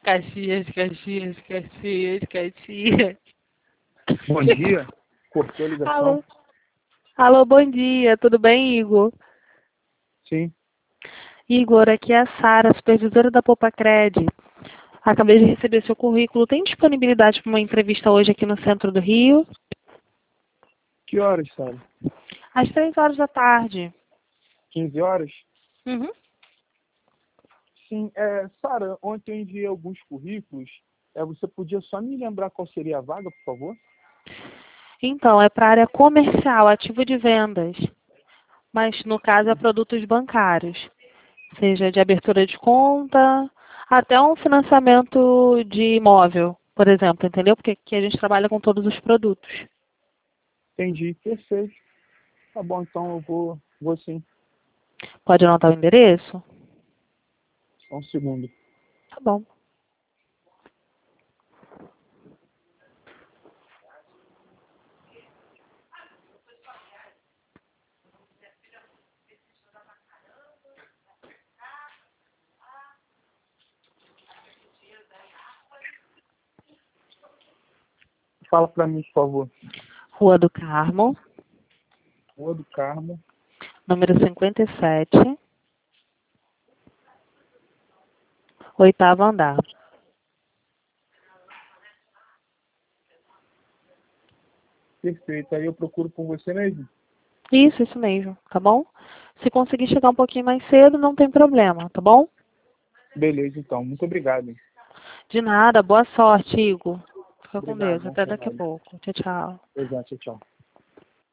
Caxias, Caxias, Caxias, Caxias. Bom dia. Cortou a ligação? Alô? Alô, bom dia. Tudo bem, Igor? Sim. Igor, aqui é a Sara, supervisora da Popacred. Acabei de receber seu currículo. Tem disponibilidade para uma entrevista hoje aqui no centro do Rio? Que horas, Sara? Às 3 horas da tarde. 15 horas? Uhum. Sim. Sara, ontem eu enviei alguns currículos. Você podia só me lembrar qual seria a vaga, por favor? Então, é para a área comercial, ativo de vendas. Mas, no caso, é produtos bancários. Seja de abertura de conta, até um financiamento de imóvel, por exemplo, entendeu? Porque aqui a gente trabalha com todos os produtos. Entendi. Perfeito. Tá bom, então eu vou sim. Pode anotar o endereço? Só um segundo. Tá bom. Fala pra mim, por favor. Rua do Carmo, Rua do Carmo. número 57, 8º andar. Perfeito. Aí eu procuro por você mesmo? Isso mesmo, tá bom? Se conseguir chegar um pouquinho mais cedo, não tem problema, tá bom? Beleza, então. Muito obrigado. De nada, boa sorte, Igor. Fica com Obrigado. Deus, Bom até daqui a trabalho. pouco. Tchau, tchau. Exato. Tchau.